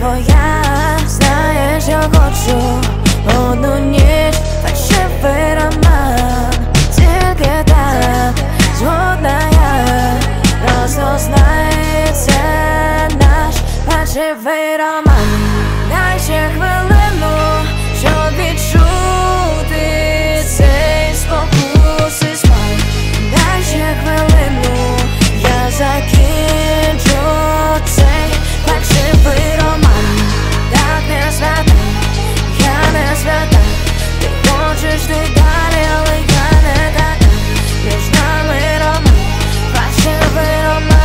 твоя. Знаєш, я хочу одну ніч, фальшивий роман. Тільки так згодна я, просто знай, це наш фальшивий роман. Дай ще хвилину, щоб відчути цей спокус і смак. Дай ще хвилину, я закінчу цей фальшивий роман. Так не свята, я не свята. Ти хочеш ти далі, але я не така. Між нами роман, фальшивий роман.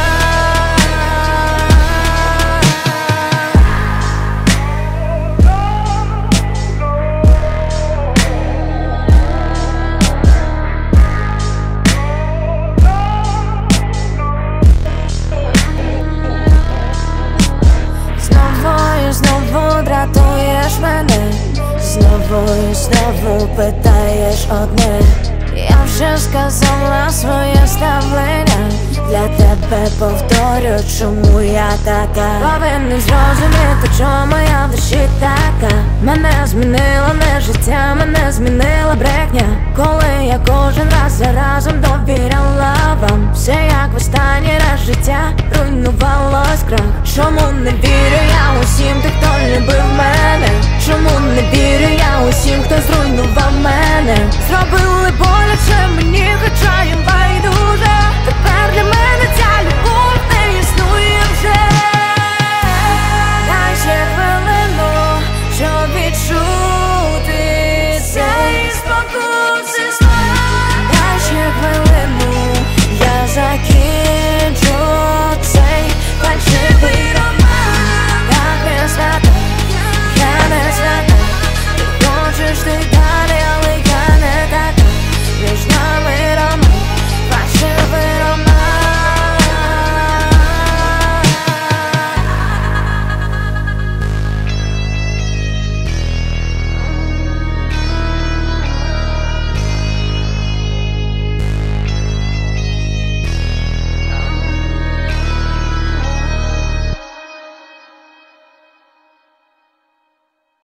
Знову дратуєш мене, знову питаєш одне. Я вже сказала своє ставлення, для тебе повторю, чому я така. Повинен зрозуміти, чому я в душі така. Мене змінило не життя, мене змінила брехня. Коли я кожен раз разом довіряла вам. Все як в останній раз життя руйнувалось крах. Чому не вірю